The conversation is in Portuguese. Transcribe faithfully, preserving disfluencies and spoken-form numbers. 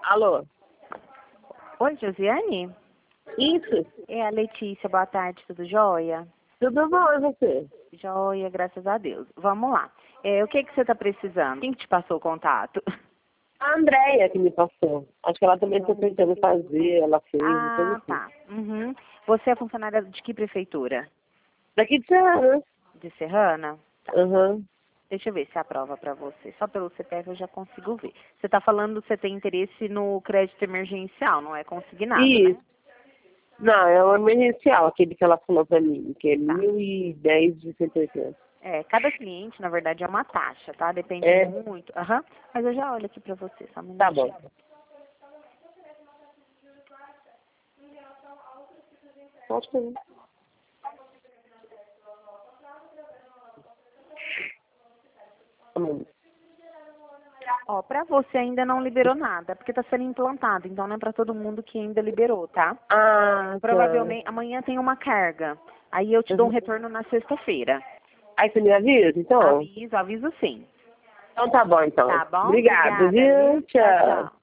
Alô? Oi, Josiane? Isso? É a Letícia, boa tarde, tudo jóia? Tudo bom, e você? Jóia, graças a Deus. Vamos lá. É, o que que você está precisando? Quem que te passou o contato? A Andréia que me passou. Acho que ela também está tentando fazer, ela fez, uma coisa Ah, assim. tá. Uhum. Você é funcionária de que prefeitura? Daqui de Serrana. De Serrana? Tá. Aham. Deixa eu ver se aprova para você. Só pelo C P F eu já consigo ver. Você está falando que você tem interesse no crédito emergencial, não é consignado, né? Isso. Não, é o emergencial, aquele que ela falou pra mim, que é Tá. mil e dez de cento e oitenta. É, cada cliente, na verdade, é uma taxa, tá? Depende É? muito. Aham. Mas eu já olho aqui pra você, só um Tá minutinho. bom. Pode fazer. Hum. Ó, pra você ainda não liberou nada, porque tá sendo implantado, então não é pra todo mundo que ainda liberou, tá? Ah, tá. Provavelmente amanhã tem uma carga. Aí eu te dou um Uhum. retorno na sexta-feira. Aí você me avisa, então? Aviso, aviso sim. Então tá bom, então. Tá bom? Obrigado, Obrigada, viu? viu? Tchau, Tchau. tchau.